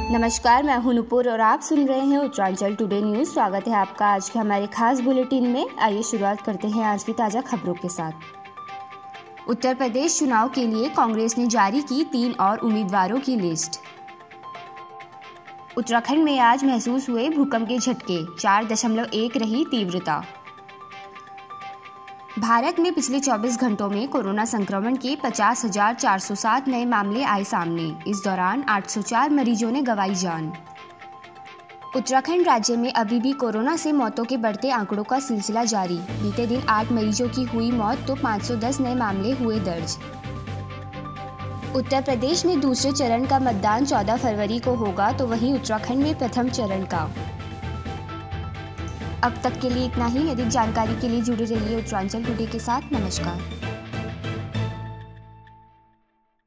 नमस्कार, मैं हूं नुपुर और आप सुन रहे हैं उत्तरांचल टुडे न्यूज़। स्वागत है आपका आज के हमारे खास बुलेटिन में। आइए शुरुआत करते हैं आज की ताज़ा खबरों के साथ। उत्तर प्रदेश चुनाव के लिए कांग्रेस ने जारी की 3 और उम्मीदवारों की लिस्ट। उत्तराखंड में आज महसूस हुए भूकंप के झटके, 4.1 रही तीव्रता। भारत में पिछले 24 घंटों में कोरोना संक्रमण के 50,407 नए मामले आए सामने। इस दौरान 804 मरीजों ने गंवाई जान। उत्तराखंड राज्य में अभी भी कोरोना से मौतों के बढ़ते आंकड़ों का सिलसिला जारी। बीते दिन 8 मरीजों की हुई मौत तो 510 नए मामले हुए दर्ज। उत्तर प्रदेश में दूसरे चरण का मतदान 14 फरवरी को होगा, तो वहीं उत्तराखंड में प्रथम चरण का। अब तक के लिए इतना ही। अधिक जानकारी के लिए जुड़े रहिए उत्तरांचल टुडे के साथ। नमस्कार।